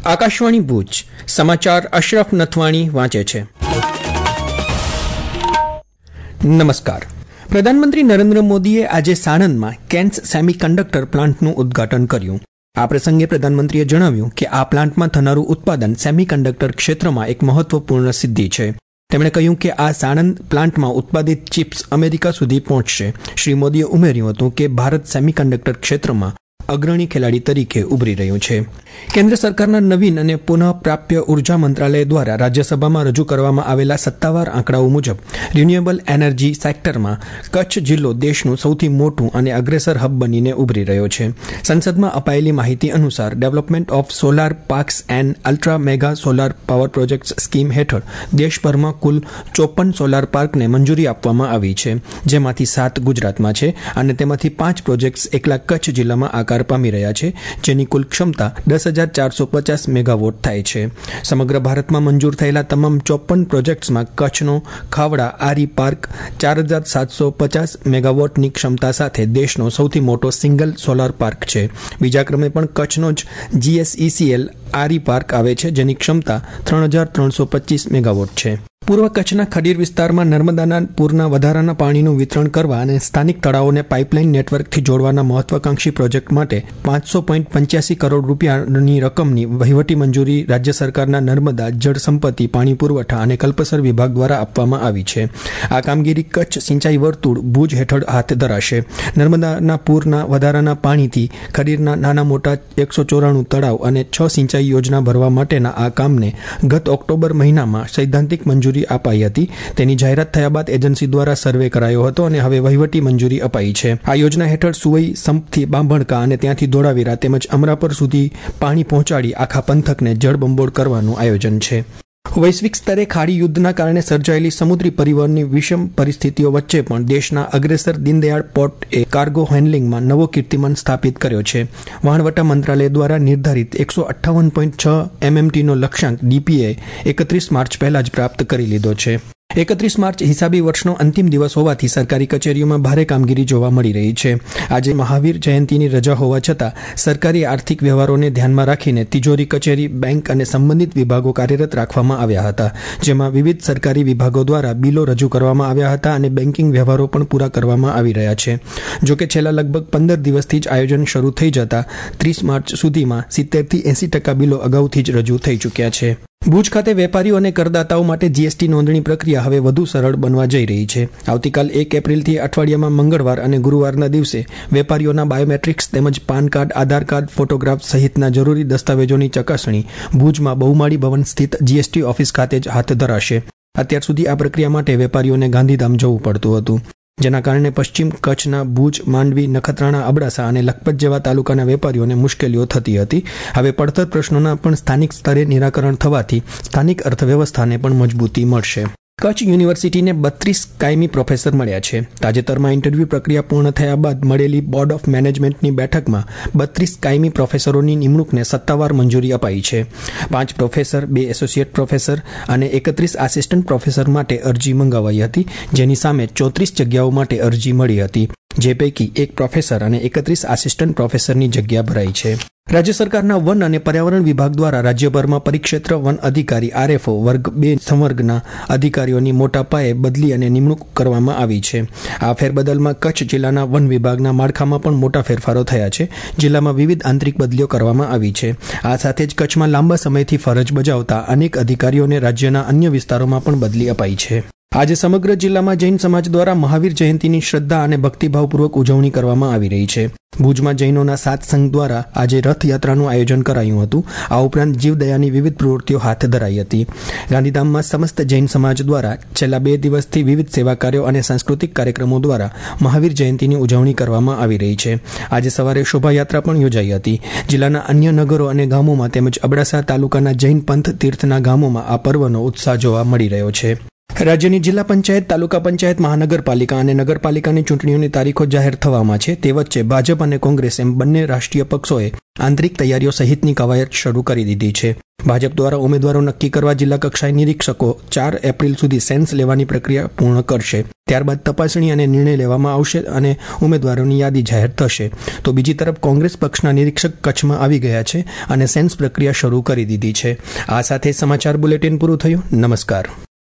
આકાશવાણી ભુજ સમાચાર અશરફ નથવાણી વાંચે છે. નમસ્કાર. પ્રધાનમંત્રી નરેન્દ્ર મોદીએ આજે સાણંદમાં કેન્સ સેમિકન્ડક્ટર પ્લાન્ટનું ઉદ્ઘાટન કર્યું. આ પ્રસંગે પ્રધાનમંત્રીએ જણાવ્યું કે આ પ્લાન્ટમાં થનારું ઉત્પાદન સેમિકન્ડક્ટર ક્ષેત્રમાં એક મહત્વપૂર્ણ સિદ્ધિ છે. તેમણે કહ્યું કે આ સાણંદ પ્લાન્ટમાં ઉત્પાદિત ચિપ્સ અમેરિકા સુધી પહોંચશે. શ્રી મોદીએ ઉમેર્યું હતું કે ભારત સેમિકન્ડક્ટર ક્ષેત્રમાં અગ્રણી ખેલાડી તરીકે ઉભરી રહ્યું છે. કેન્દ્ર સરકારના નવીન અને પુનઃપ્રાપ્ય ઉર્જા મંત્રાલય દ્વારા રાજ્યસભામાં રજૂ કરવામાં આવેલા સત્તાવાર આંકડાઓ મુજબ રિન્યુએબલ એનર્જી સેક્ટરમાં કચ્છ જિલ્લો દેશનું સૌથી મોટું અને અગ્રેસર હબ બનીને ઉભરી રહ્યો છે. સંસદમાં અપાયેલી માહિતી અનુસાર development of solar parks and ultra mega solar power projects scheme હેઠળ દેશભરમાં કુલ 54 સોલાર પાર્કને મંજૂરી આપવામાં આવી છે, જેમાંથી 7 ગુજરાતમાં છે અને તેમાંથી 5 પ્રોજેક્ટ્સ એકલા કચ્છ જિલ્લામાં આકાર પામી રહ્યા છે, જેની કુલ ક્ષમતા 10,450 મેગાવોટ થાય છે. સમગ્ર ભારતમાં મંજૂર થયેલા તમામ 54 પ્રોજેક્ટ્સમાં કચ્છનો ખાવડા આરી પાર્ક 4,750 મેગાવોટની ક્ષમતા સાથે દેશનો સૌથી મોટો સિંગલ સોલાર પાર્ક છે. બીજા ક્રમે પણ કચ્છનો જ GSECL આરી પાર્ક આવે છે, જેની ક્ષમતા 3,325 મેગાવોટ છે. પૂર્વ કચ્છના ખડીર વિસ્તારમાં નર્મદાના પૂરના વધારાના પાણીનું વિતરણ કરવા અને સ્થાનિક તળાવોને પાઇપલાઇન નેટવર્કથી જોડવાના મહત્વાકાંક્ષી પ્રોજેક્ટ માટે 585 કરોડ રૂપિયાની રકમની વહીવટી મંજૂરી રાજ્ય સરકારના નર્મદા જળ સંપત્તિ, પાણી પુરવઠા અને કલ્પસર વિભાગ દ્વારા આપવામાં આવી છે. આ કામગીરી કચ્છ સિંચાઈ વર્તુળ ભુજ હેઠળ હાથ ધરાશે. નર્મદાના પૂરના વધારાના પાણીથી ખડીરના નાના મોટા 194 તળાવ અને 6 સિંચાઈ યોજના ભરવા માટેના આ કામને ગત ઓક્ટોબર મહિનામાં સૈદ્ધાંતિક મંજૂરી અપાઈ હતી. તેની જાહેરાત થયા બાદ એજન્સી દ્વારા સર્વે કરાયો હતો અને હવે વહીવટી મંજૂરી અપાઈ છે. આ યોજના હેઠળ સુવઈ સંપથી બાંભણકા અને ત્યાંથી ધોળાવીરા તેમજ અમરાપર સુધી પાણી પહોંચાડી આખા પંથકને જળબંબોળ કરવાનું આયોજન છે. વૈશ્વિક સ્તરે ખાડી યુદ્ધના કારણે સર્જાયેલી સમુદ્રી પરિવહનની વિષમ પરિસ્થિતિઓ વચ્ચે પણ દેશના અગ્રેસર દીનદયાળ પોર્ટએ કાર્ગો હેન્ડલિંગમાં નવો કીર્તિમાન સ્થાપિત કર્યો છે. વહાણવટા મંત્રાલય દ્વારા નિર્ધારિત 158.6 MMTનો લક્ષ્યાંક DPએ 31 માર્ચ પહેલા જ પ્રાપ્ત કરી લીધો છે. 31 માર્ચ હિસાબી વર્ષનો અંતિમ દિવસ હોવાથી સરકારી કચેરીઓમાં ભારે કામગીરી જોવા મળી રહી છે. આજે મહાવીર જયંતીની રજા હોવા છતાં સરકારી આર્થિક વ્યવહારોને ધ્યાનમાં રાખીને તિજોરી કચેરી, બેંક અને સંબંધિત વિભાગો કાર્યરત રાખવામાં આવ્યા હતા, જેમાં વિવિધ સરકારી વિભાગો દ્વારા બિલો રજૂ કરવામાં આવ્યા હતા અને બેન્કિંગ વ્યવહારો પણ પૂરા કરવામાં આવી રહ્યા છે. જોકે છેલ્લા લગભગ 15 દિવસથી જ આયોજન શરૂ થઈ જતા 30 માર્ચ સુધીમાં 70 થી 80% બિલો અગાઉથી જ રજૂ થઈ ચૂક્યા છે. ભુજ ખાતે વેપારીઓ અને કરદાતાઓ માટે GST નોંધણી પ્રક્રિયા હવે વધુ સરળ બનવા જઈ રહી છે. આવતીકાલ 1 એપ્રિલથી અઠવાડિયામાં મંગળવાર અને ગુરુવારના દિવસે વેપારીઓના બાયોમેટ્રિક્સ તેમજ PAN card, Aadhaar card, photograph સહિતના જરૂરી દસ્તાવેજોની ચકાસણી ભુજમાં બહુમાળી ભવન સ્થિત GST ઓફિસ ખાતે જ હાથ ધરાશે. અત્યાર સુધી આ પ્રક્રિયા માટે વેપારીઓને ગાંધીધામ જવું પડતું હતું, જેના કારણે પશ્ચિમ કચ્છના ભુજ, માંડવી, નખત્રાણા, અબડાસા અને લખપત જેવા તાલુકાના વેપારીઓને મુશ્કેલીઓ થતી હતી. હવે પડતર પ્રશ્નોના પણ સ્થાનિક સ્તરે નિરાકરણ થવાથી સ્થાનિક અર્થવ્યવસ્થાને પણ મજબૂતી મળશે. કચ્છ યુનિવર્સિટીને 32 કાયમી પ્રોફેસર મળ્યા છે. તાજેતરમાં ઇન્ટરવ્યૂ પ્રક્રિયા પૂર્ણ થયા બાદ મળેલી બોર્ડ ઓફ મેનેજમેન્ટની બેઠકમાં 32 કાયમી પ્રોફેસરોની નિમણૂકને સત્તાવાર મંજૂરી અપાઈ છે. 5 પ્રોફેસર, 2 એસોસિએટ પ્રોફેસર અને 31 આસિસ્ટન્ટ પ્રોફેસર માટે અરજી મંગાવાઈ હતી, જેની સામે 34 જગ્યાઓ માટે અરજી મળી હતી, જે પૈકી 1 પ્રોફેસર અને 31 આસિસ્ટન્ટ પ્રોફેસરની જગ્યા ભરાઈ છે. રાજ્ય સરકારના વન અને પર્યાવરણ વિભાગ દ્વારા રાજ્યભરમાં પરિક્ષેત્ર વન અધિકારી RFO વર્ગ 2 સંવર્ગના અધિકારીઓની મોટા પાયે બદલી અને નિમણૂક કરવામાં આવી છે. આ ફેરબદલમાં કચ્છ જિલ્લાના વન વિભાગના માળખામાં પણ મોટા ફેરફારો થયા છે. જિલ્લામાં વિવિધ આંતરિક બદલીઓ કરવામાં આવી છે. આ સાથે જ કચ્છમાં લાંબા સમયથી ફરજ બજાવતા અનેક અધિકારીઓને રાજ્યના અન્ય વિસ્તારોમાં પણ બદલી અપાઈ છે. આજે સમગ્ર જિલ્લામાં જૈન સમાજ દ્વારા મહાવીર જયંતીની શ્રદ્ધા અને ભક્તિભાવપૂર્વક ઉજવણી કરવામાં આવી રહી છે. ભુજમાં જૈનોના 7 સંઘ દ્વારા આજે રથયાત્રાનું આયોજન કરાયું હતું. આ ઉપરાંત જીવદયાની વિવિધ પ્રવૃત્તિઓ હાથ ધરાઈ હતી. ગાંધીધામમાં સમસ્ત જૈન સમાજ દ્વારા છેલ્લા 2 દિવસથી વિવિધ સેવા કાર્યો અને સાંસ્કૃતિક કાર્યક્રમો દ્વારા મહાવીર જયંતીની ઉજવણી કરવામાં આવી રહી છે. આજે સવારે શોભાયાત્રા પણ યોજાઈ હતી. જિલ્લાના અન્ય નગરો અને ગામોમાં તેમજ અબડાસા તાલુકાના જૈન પંથ તીર્થના ગામોમાં આ પર્વનો ઉત્સાહ જોવા મળી રહ્યો છે. રાજ્યની જિલ્લા પંચાયત, તાલુકા પંચાયત, મહાનગરપાલિકા અને નગરપાલિકાની ચૂંટણીઓની તારીખો જાહેર થવામાં છે. તે વચ્ચે ભાજપ અને કોંગ્રેસ એમ બંને રાષ્ટ્રીય પક્ષોએ આંતરિક તૈયારીઓ સહિતની કવાયત શરૂ કરી દીધી છે. ભાજપ દ્વારા ઉમેદવારો નક્કી કરવા જિલ્લા કક્ષાએ નિરીક્ષકો 4 એપ્રિલ સુધી સેન્સ લેવાની પ્રક્રિયા પૂર્ણ કરશે. ત્યારબાદ તપાસણી અને નિર્ણય લેવામાં આવશે અને ઉમેદવારોની યાદી જાહેર થશે. તો બીજી તરફ કોંગ્રેસ પક્ષના નિરીક્ષક કચ્છમાં આવી ગયા છે અને સેન્સ પ્રક્રિયા શરૂ કરી દીધી છે. આ સાથે સમાચાર બુલેટિન પૂરું થયું. નમસ્કાર.